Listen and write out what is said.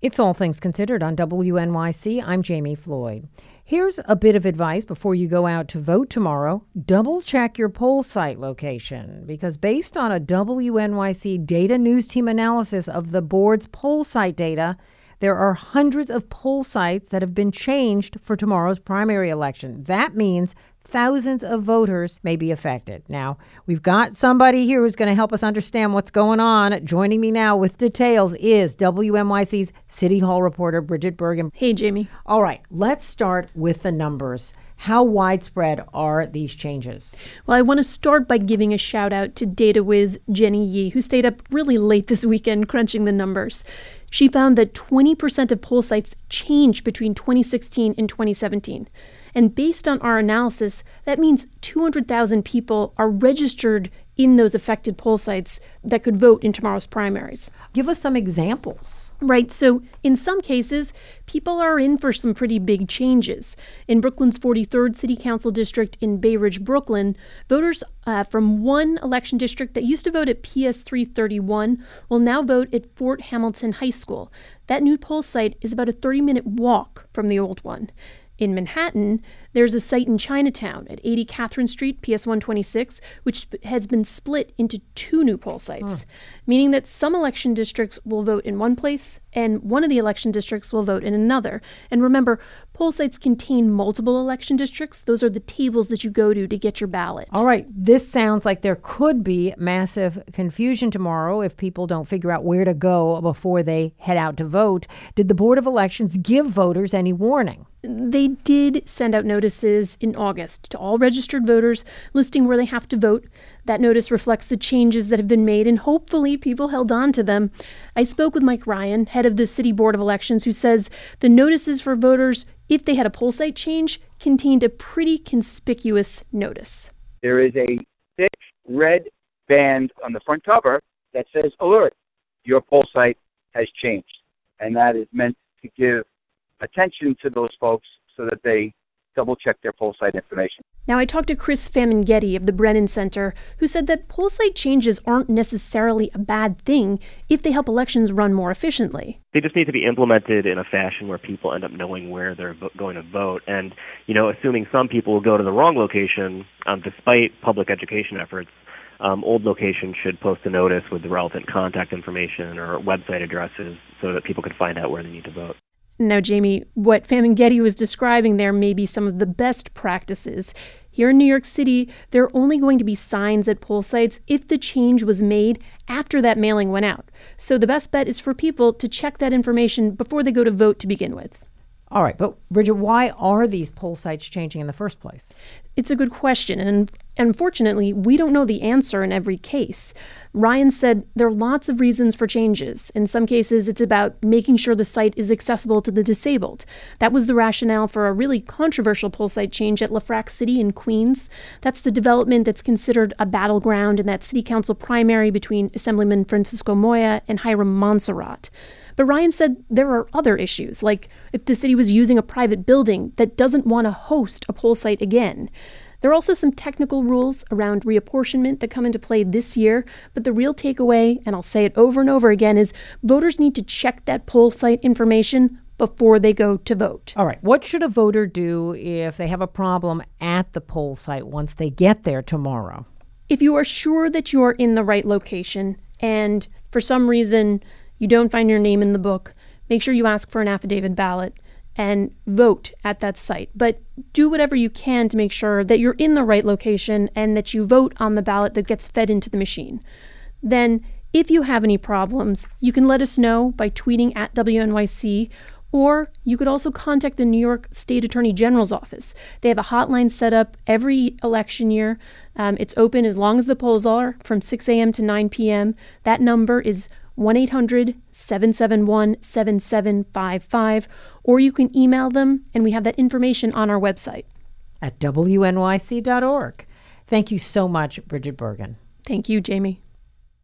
It's All Things Considered on WNYC. I'm Jamie Floyd. Here's a bit of advice before you go out to vote tomorrow. Double check your poll site location, because based on a WNYC data news team analysis of the board's poll site data, there are hundreds of poll sites that have been changed for tomorrow's primary election. That means thousands of voters may be affected. Now, we've got somebody here who's going to help us understand what's going on. Joining me now with details is WNYC's City Hall reporter, Bridget Bergen. Hey, Jamie. All right, let's start with the numbers. How widespread are these changes? Well, I want to start by giving a shout out to data whiz Jenny Yee, who stayed up really late this weekend crunching the numbers. She found that 20% of poll sites changed between 2016 and 2017. And based on our analysis, that means 200,000 people are registered in those affected poll sites that could vote in tomorrow's primaries. Give us some examples. Right. So in some cases, people are in for some pretty big changes. In Brooklyn's 43rd City Council District in Bay Ridge, Brooklyn, voters from one election district that used to vote at PS 331 will now vote at Fort Hamilton High School. That new poll site is about a 30-minute walk from the old one. In Manhattan, there's a site in Chinatown at 80 Catherine Street, PS 126, which has been split into two new poll sites, meaning that some election districts will vote in one place and one of the election districts will vote in another. And remember, poll sites contain multiple election districts. Those are the tables that you go to get your ballot. All right. This sounds like there could be massive confusion tomorrow if people don't figure out where to go before they head out to vote. Did the Board of Elections give voters any warning? They did send out notices in August to all registered voters listing where they have to vote. That notice reflects the changes that have been made, and hopefully people held on to them. I spoke with Mike Ryan, head of the City Board of Elections, who says the notices for voters, if they had a poll site change, contained a pretty conspicuous notice. There is a thick red band on the front cover that says, "Alert, your poll site has changed." And that is meant to give attention to those folks so that they double-check their poll site information. Now, I talked to Chris Famenghetti of the Brennan Center, who said that poll site changes aren't necessarily a bad thing if they help elections run more efficiently. They just need to be implemented in a fashion where people end up knowing where they're going to vote. And, assuming some people will go to the wrong location, despite public education efforts, old locations should post a notice with the relevant contact information or website addresses so that people can find out where they need to vote. Now, Jamie, what Famenghetti was describing there may be some of the best practices. Here in New York City, there are only going to be signs at poll sites if the change was made after that mailing went out. So the best bet is for people to check that information before they go to vote to begin with. All right, but Bridget, why are these poll sites changing in the first place? It's a good question, and unfortunately, we don't know the answer in every case. Ryan said there are lots of reasons for changes. In some cases, it's about making sure the site is accessible to the disabled. That was the rationale for a really controversial poll site change at LaFrac City in Queens. That's the development that's considered a battleground in that city council primary between Assemblyman Francisco Moya and Hiram Monserrat. But Ryan said there are other issues, like if the city was using a private building that doesn't want to host a poll site again. There are also some technical rules around reapportionment that come into play this year, but the real takeaway, and I'll say it over and over again, is voters need to check that poll site information before they go to vote. All right. What should a voter do if they have a problem at the poll site once they get there tomorrow? If you are sure that you're in the right location and for some reason you don't find your name in the book, make sure you ask for an affidavit ballot and vote at that site. But do whatever you can to make sure that you're in the right location and that you vote on the ballot that gets fed into the machine. Then, if you have any problems, you can let us know by tweeting at WNYC, or you could also contact the New York State Attorney General's office. They have a hotline set up every election year. It's open as long as the polls are, from 6 a.m. to 9 p.m. That number is 1-800-771-7755, or you can email them, and we have that information on our website. At WNYC.org. Thank you so much, Bridget Bergen. Thank you, Jamie.